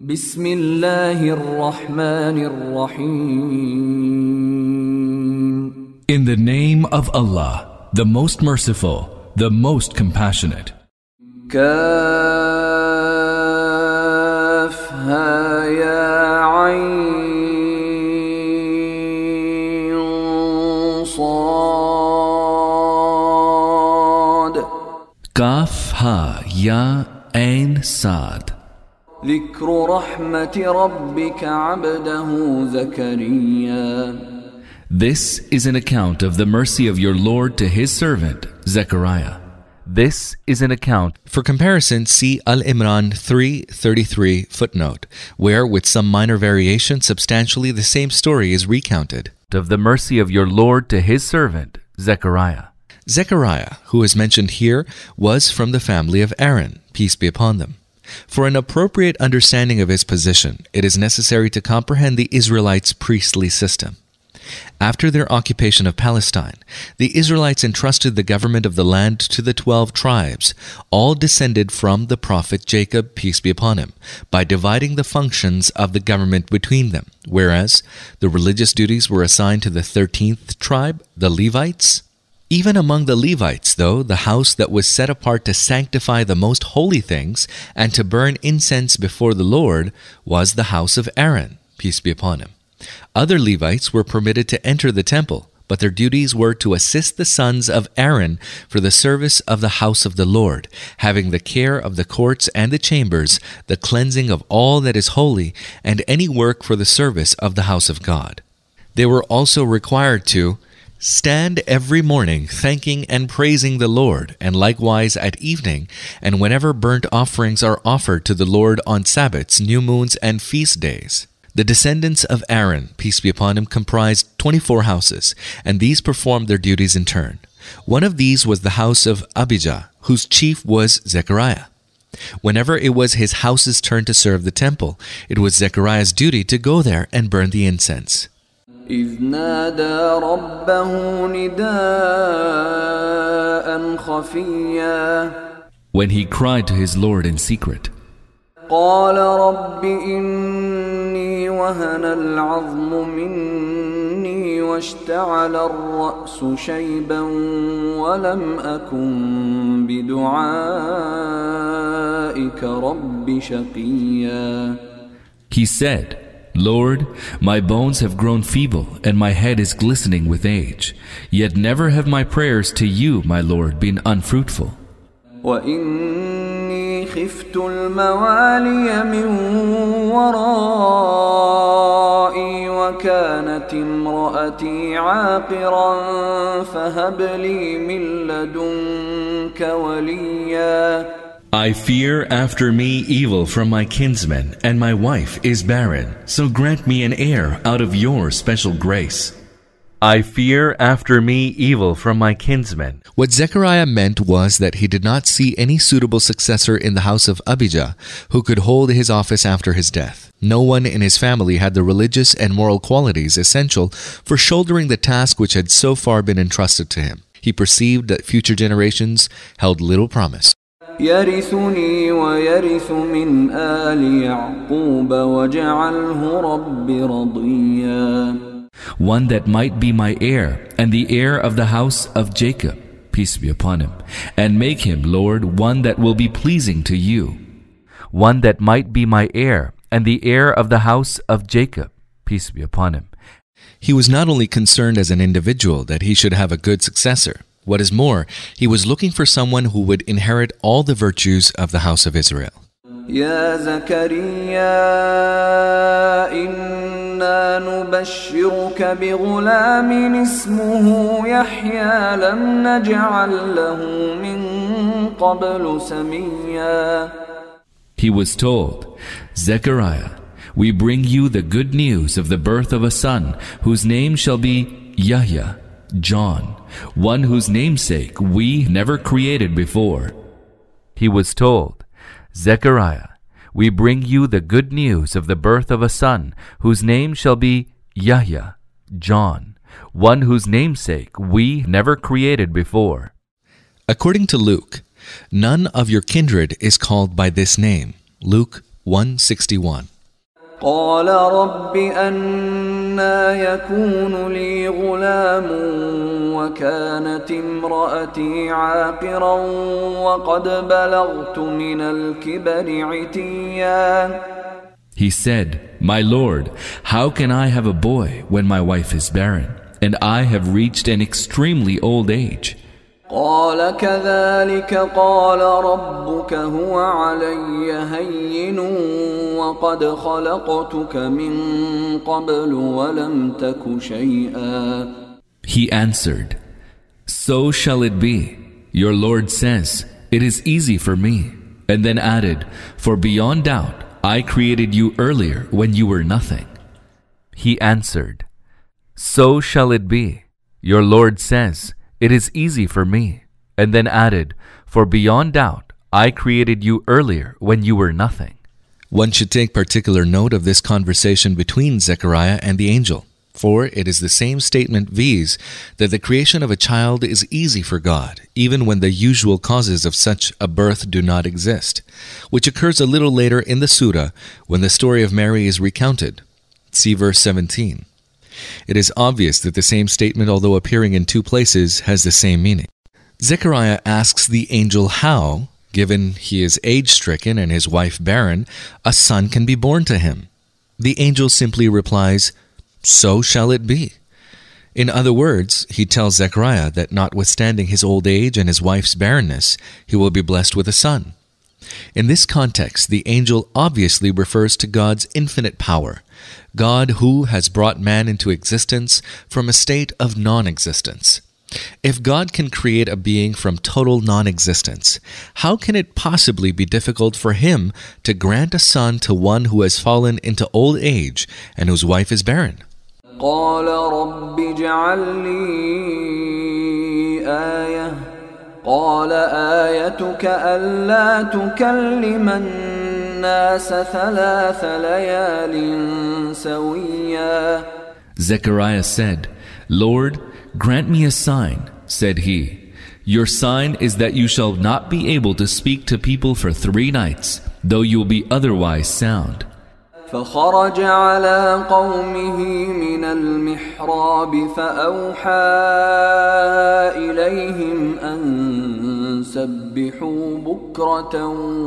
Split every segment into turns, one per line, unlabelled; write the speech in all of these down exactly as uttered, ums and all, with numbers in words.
بسم الله الرحمن الرحيم.
In the name of Allah, the most merciful, the most compassionate.
كافها يا عين صاد.
Kaf ha ya ain sad.
ذكر رحمة ربك عبده زكريا.
This is an account of the mercy of your Lord to his servant, Zechariah. This is an account.
For comparison, see Al-Imran three thirty-three footnote, where with some minor variation, substantially the same story is recounted.
Of the mercy of your Lord to his servant, Zechariah.
Zechariah, who is mentioned here, was from the family of Aaron, peace be upon them. For an appropriate understanding of his position, it is necessary to comprehend the Israelites' priestly system. After their occupation of Palestine, the Israelites entrusted the government of the land to the twelve tribes, all descended from the prophet Jacob, peace be upon him, by dividing the functions of the government between them, whereas the religious duties were assigned to the thirteenth tribe, the Levites. Even among the Levites, though, the house that was set apart to sanctify the most holy things and to burn incense before the Lord was the house of Aaron, peace be upon him. Other Levites were permitted to enter the temple, but their duties were to assist the sons of Aaron for the service of the house of the Lord, having the care of the courts and the chambers, the cleansing of all that is holy, and any work for the service of the house of God. They were also required to stand every morning thanking and praising the Lord, and likewise at evening, and whenever burnt offerings are offered to the Lord on Sabbaths, new moons, and feast days. The descendants of Aaron, peace be upon him, comprised twenty-four houses, and these performed their duties in turn. One of these was the house of Abijah, whose chief was Zechariah. Whenever it was his house's turn to serve the temple, it was Zechariah's duty to go there and burn the incense.
إذ نادى ربه نداء خفيا.
When he cried to his Lord in secret.
قال رب إني وهن العظم مني واشتعل الرأس شيبا ولم أكن بدعائك رب شقيا.
He said, Lord, my bones have grown feeble, and my head is glistening with age. Yet never have my prayers to you, my Lord, been unfruitful.
وَإِنِّي خِفْتُ الْمَوَالِيَ مِنْ وَرَائِي وَكَانَتِ امْرَأَتِي عَاقِرًا فَهَبْ لِي مِنْ لَدُنْكَ وَلِيًّا.
I fear after me evil from my kinsmen, and my wife is barren, so grant me an heir out of your special grace. I fear after me evil from my kinsmen.
What Zechariah meant was that he did not see any suitable successor in the house of Abijah who could hold his office after his death. No one in his family had the religious and moral qualities essential for shouldering the task which had so far been entrusted to him. He perceived that future generations held little promise.
يرثني ويرث من آل يعقوب واجعله رب رضيا.
One that might be my heir, and the heir of the house of Jacob, peace be upon him, and make him, Lord, one that will be pleasing to you. One that might be my heir, and the heir of the house of Jacob, peace be upon him.
He was not only concerned as an individual that he should have a good successor. What is more, he was looking for someone who would inherit all the virtues of the house of Israel.
يا زكريا إنا نبشرك بغلام اسمه يحيى لم نجعل له من قبل سميا.
He was told, Zechariah, we bring you the good news of the birth of a son, whose name shall be Yahya, John, one whose namesake we never created before. He was told, Zechariah, we bring you the good news of the birth of a son, whose name shall be Yahya, John, one whose namesake we never created before.
According to Luke, none of your kindred is called by this name. Luke one sixty-one.
قال رب أنى يكون لي غلام وكانت امرأتي عاقرا وقد بلغت من الكبر عتيا.
He said, My Lord, how can I have a boy when my wife is barren, and I have reached an extremely old age?
قال كذلك قال ربك هو علي هين وقد خلقتك من قبل ولم تك شيئا.
He answered, So shall it be. Your Lord says, It is easy for me. And then added, For beyond doubt, I created you earlier when you were nothing. He answered, So shall it be. Your Lord says, It is easy for me. And then added, For beyond doubt, I created you earlier when you were nothing.
One should take particular note of this conversation between Zechariah and the angel, for it is the same statement viz. that the creation of a child is easy for God, even when the usual causes of such a birth do not exist, which occurs a little later in the surah when the story of Mary is recounted. See verse seventeen. It is obvious that the same statement, although appearing in two places, has the same meaning. Zechariah asks the angel how, given he is age-stricken and his wife barren, a son can be born to him. The angel simply replies, So shall it be. In other words, he tells Zechariah that notwithstanding his old age and his wife's barrenness, he will be blessed with a son. In this context, the angel obviously refers to God's infinite power, God who has brought man into existence from a state of non-existence. If God can create a being from total non-existence, how can it possibly be difficult for him to grant a son to one who has fallen into old age and whose wife is barren?
قال رب اجعل لي آية قال آيتك ألا تكلم الناس ثلاث ليال سويا.
Zechariah said, Lord, grant me a sign, said he. Your sign is that you shall not be able to speak to people for three nights, though you will be otherwise sound.
فخرج على قومه من المحراب فأوحى إليهم أن سبحوا بكرة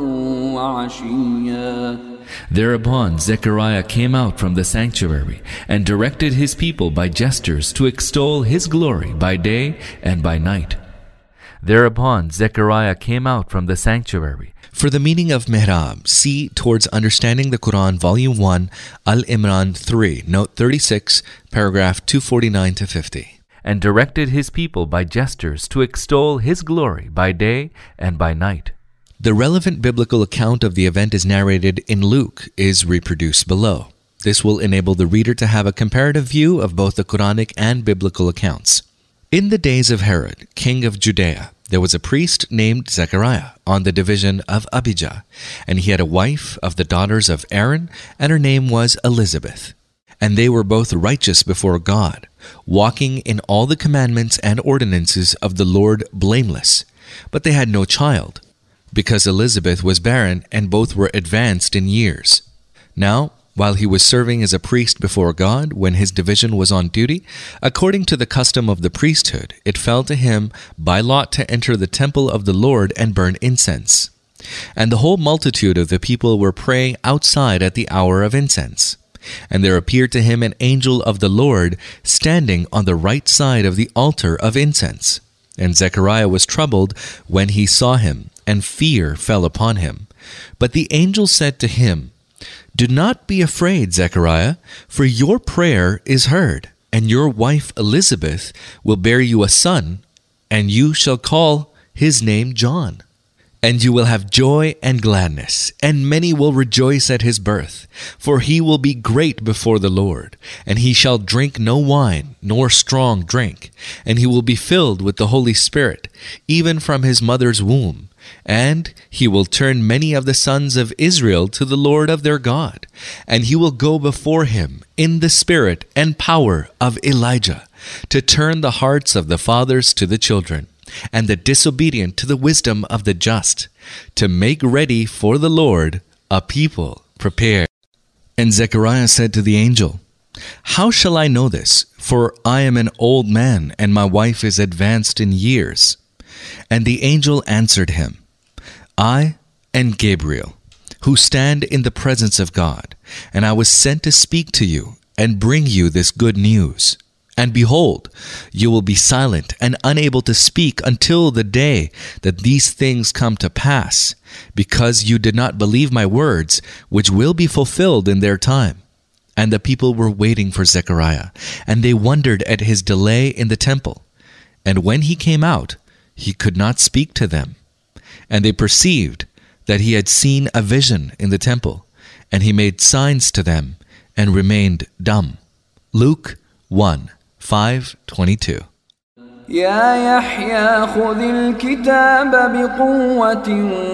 وعشيا.
Thereupon Zechariah came out from the sanctuary and directed his people by gestures to extol his glory by day and by night. Thereupon Zechariah came out from the sanctuary.
For the meaning of mihrab, see Towards Understanding the Quran, Volume one, Al-Imran three, Note thirty-six, paragraph two forty-nine to fifty.
And directed his people by gestures to extol his glory by day and by night.
The relevant biblical account of the event is narrated in Luke, is reproduced below. This will enable the reader to have a comparative view of both the Quranic and biblical accounts. In the days of Herod, king of Judea, there was a priest named Zechariah on the division of Abijah, and he had a wife of the daughters of Aaron, and her name was Elizabeth. And they were both righteous before God, walking in all the commandments and ordinances of the Lord blameless. But they had no child, because Elizabeth was barren and both were advanced in years. Now, while he was serving as a priest before God when his division was on duty, according to the custom of the priesthood, it fell to him by lot to enter the temple of the Lord and burn incense. And the whole multitude of the people were praying outside at the hour of incense. And there appeared to him an angel of the Lord standing on the right side of the altar of incense. And Zechariah was troubled when he saw him, and fear fell upon him. But the angel said to him, Do not be afraid, Zechariah, for your prayer is heard, and your wife Elizabeth will bear you a son, and you shall call his name John. And you will have joy and gladness, and many will rejoice at his birth, for he will be great before the Lord, and he shall drink no wine, nor strong drink, and he will be filled with the Holy Spirit, even from his mother's womb. And he will turn many of the sons of Israel to the Lord of their God, and he will go before him in the spirit and power of Elijah, to turn the hearts of the fathers to the children, and the disobedient to the wisdom of the just, to make ready for the Lord a people prepared. And Zechariah said to the angel, "How shall I know this? For I am an old man, and my wife is advanced in years." And the angel answered him, "I am Gabriel, who stand in the presence of God, and I was sent to speak to you and bring you this good news. And behold, you will be silent and unable to speak until the day that these things come to pass, because you did not believe my words, which will be fulfilled in their time." And the people were waiting for Zechariah, and they wondered at his delay in the temple. And when he came out, he could not speak to them. And they perceived that he had seen a vision in the temple, and he made signs to them and remained dumb. Luke one, five twenty-two.
يا يحيى خذ الكتاب بقوة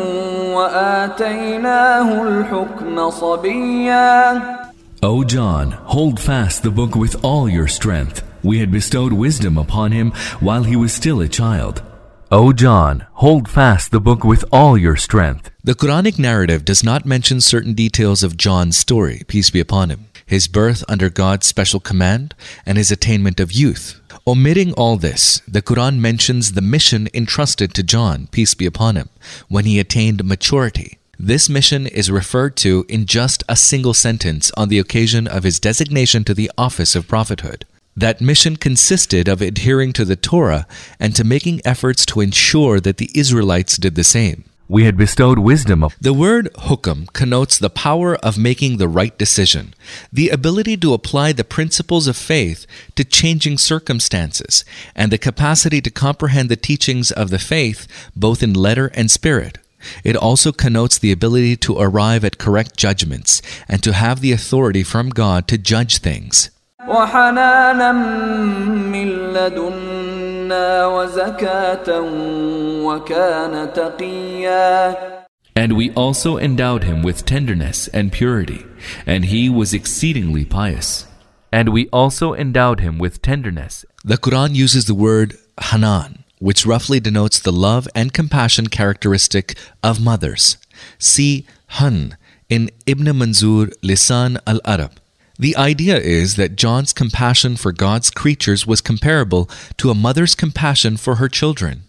وآتيناه الحكم صبيا.
O John, hold fast the book with all your strength. We had bestowed wisdom upon him while he was still a child. O John, hold fast the book with all your strength.
The Quranic narrative does not mention certain details of John's story, peace be upon him, his birth under God's special command, and his attainment of youth. Omitting all this, the Quran mentions the mission entrusted to John, peace be upon him, when he attained maturity. This mission is referred to in just a single sentence on the occasion of his designation to the office of prophethood. That mission consisted of adhering to the Torah and to making efforts to ensure that the Israelites did the same.
We had bestowed wisdom upon.
The word hukam connotes the power of making the right decision, the ability to apply the principles of faith to changing circumstances, and the capacity to comprehend the teachings of the faith both in letter and spirit. It also connotes the ability to arrive at correct judgments and to have the authority from God to judge things.
وحنانا من لدنا وزكاة وكان تقيا.
And we also endowed him with tenderness and purity, and he was exceedingly pious. And we also endowed him with tenderness.
The Quran uses the word hanan, which roughly denotes the love and compassion characteristic of mothers. See Han in Ibn Manzur Lisan al-Arab. The idea is that John's compassion for God's creatures was comparable to a mother's compassion for her children.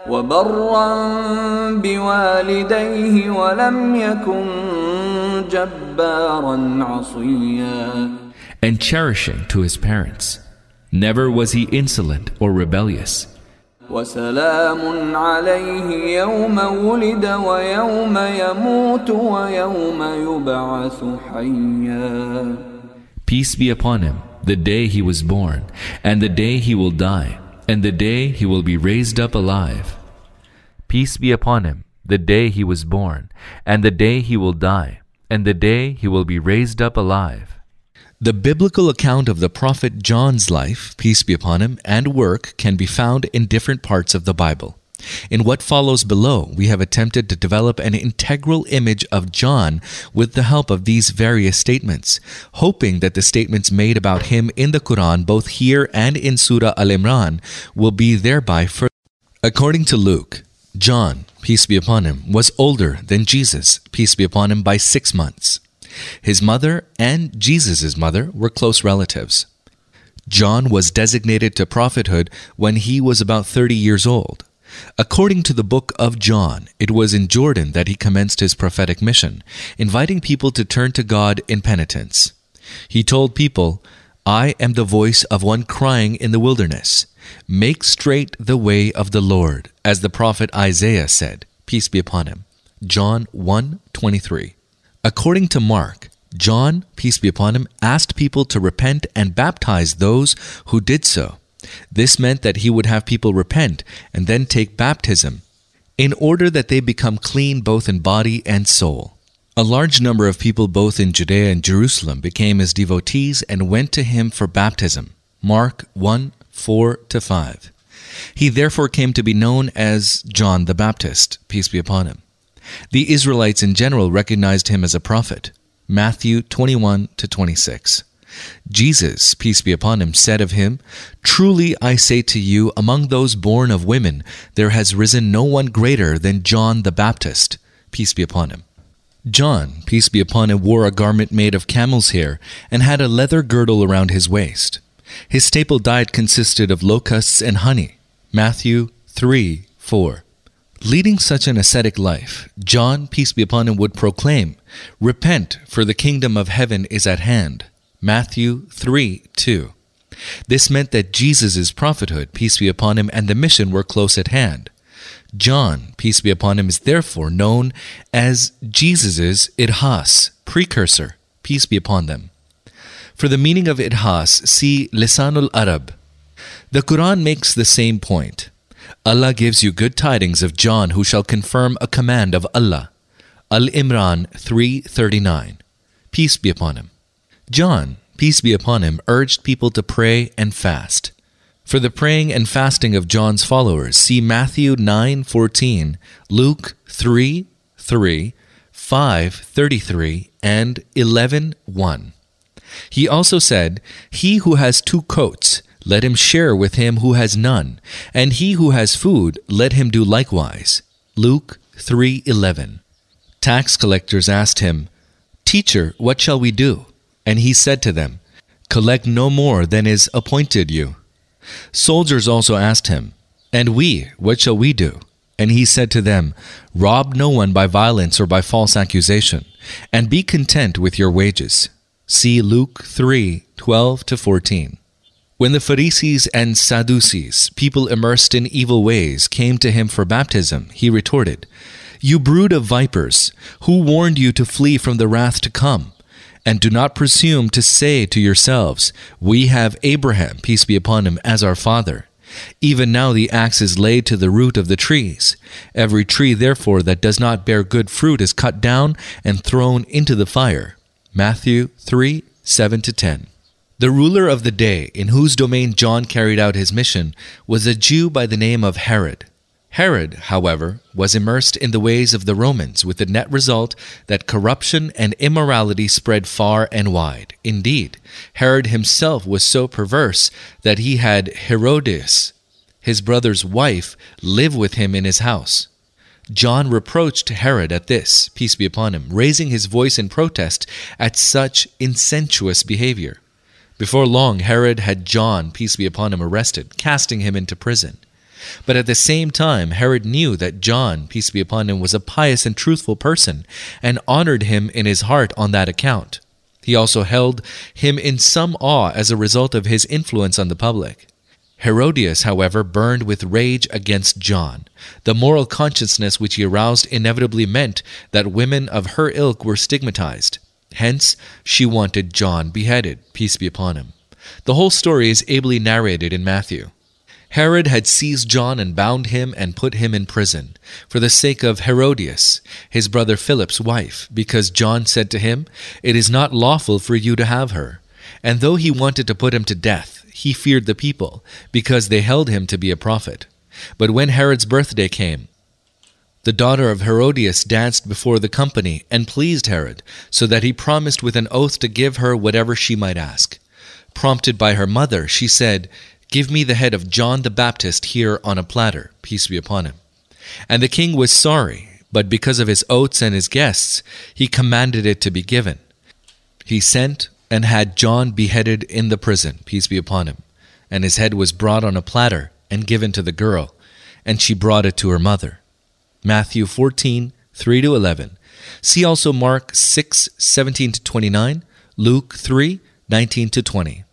وبرا بوالديه ولم يكن جبارا عصيا.
And cherishing to his parents. Never was he insolent or rebellious.
وسلام عليه يوم ولد ويوم يموت ويوم يبعث حيا.
Peace be upon him, the day he was born, and the day he will die, and the day he will be raised up alive. Peace be upon him, the day he was born, and the day he will die, and the day he will be raised up alive.
The biblical account of the Prophet John's life, peace be upon him, and work can be found in different parts of the Bible. In what follows below, we have attempted to develop an integral image of John with the help of these various statements, hoping that the statements made about him in the Quran, both here and in Surah Al-Imran, will be thereby further. According to Luke, John, peace be upon him, was older than Jesus, peace be upon him, by six months. His mother and Jesus' mother were close relatives. John was designated to prophethood when he was about thirty years old. According to the book of John, it was in Jordan that he commenced his prophetic mission, inviting people to turn to God in penitence. He told people, "I am the voice of one crying in the wilderness. Make straight the way of the Lord," as the prophet Isaiah said, peace be upon him. John one twenty-three. According to Mark, John, peace be upon him, asked people to repent and baptize those who did so. This meant that he would have people repent and then take baptism, in order that they become clean both in body and soul. A large number of people both in Judea and Jerusalem became his devotees and went to him for baptism. Mark one, four to five. He therefore came to be known as John the Baptist, peace be upon him. The Israelites in general recognized him as a prophet. Matthew twenty-one to twenty-six. Jesus, peace be upon him, said of him, "Truly I say to you, among those born of women, there has risen no one greater than John the Baptist," peace be upon him. John, peace be upon him, wore a garment made of camel's hair and had a leather girdle around his waist. His staple diet consisted of locusts and honey. Matthew three four. Leading such an ascetic life, John, peace be upon him, would proclaim, "Repent, for the kingdom of heaven is at hand." Matthew three two. This meant that Jesus' prophethood, peace be upon him, and the mission were close at hand. John, peace be upon him, is therefore known as Jesus' Idhas, precursor, peace be upon them. For the meaning of Idhas, see Lisanul Arab. The Quran makes the same point. Allah gives you good tidings of John who shall confirm a command of Allah. Al-Imran three thirty-nine. Peace be upon him. John, peace be upon him, urged people to pray and fast. For the praying and fasting of John's followers, see Matthew nine fourteen, Luke three three, five thirty-three, and eleven one. He also said, "He who has two coats, let him share with him who has none, and he who has food, let him do likewise." Luke three eleven. Tax collectors asked him, "Teacher, what shall we do?" And he said to them, "Collect no more than is appointed you." Soldiers also asked him, "And we, what shall we do?" And he said to them, "Rob no one by violence or by false accusation, and be content with your wages." See Luke three twelve to fourteen. When the Pharisees and Sadducees, people immersed in evil ways, came to him for baptism, he retorted, "You brood of vipers, who warned you to flee from the wrath to come? And do not presume to say to yourselves, 'We have Abraham, peace be upon him, as our father.' Even now the axe is laid to the root of the trees. Every tree, therefore, that does not bear good fruit is cut down and thrown into the fire." Matthew three seven to ten. The ruler of the day, in whose domain John carried out his mission, was a Jew by the name of Herod. Herod, however, was immersed in the ways of the Romans, with the net result that corruption and immorality spread far and wide. Indeed, Herod himself was so perverse that he had Herodias, his brother's wife, live with him in his house. John reproached Herod at this, peace be upon him, raising his voice in protest at such incestuous behavior. Before long, Herod had John, peace be upon him, arrested, casting him into prison. But at the same time, Herod knew that John, peace be upon him, was a pious and truthful person, and honored him in his heart on that account. He also held him in some awe as a result of his influence on the public. Herodias, however, burned with rage against John. The moral consciousness which he aroused inevitably meant that women of her ilk were stigmatized. Hence, she wanted John beheaded, peace be upon him. The whole story is ably narrated in Matthew. Herod had seized John and bound him and put him in prison, for the sake of Herodias, his brother Philip's wife, because John said to him, "It is not lawful for you to have her." And though he wanted to put him to death, he feared the people, because they held him to be a prophet. But when Herod's birthday came, the daughter of Herodias danced before the company and pleased Herod, so that he promised with an oath to give her whatever she might ask. Prompted by her mother, she said, "Give me the head of John the Baptist here on a platter, peace be upon him." And the king was sorry, but because of his oaths and his guests, he commanded it to be given. He sent and had John beheaded in the prison, peace be upon him. And his head was brought on a platter and given to the girl, and she brought it to her mother. Matthew fourteen three to eleven. See also Mark six seventeen to twenty-nine, Luke three nineteen to twenty.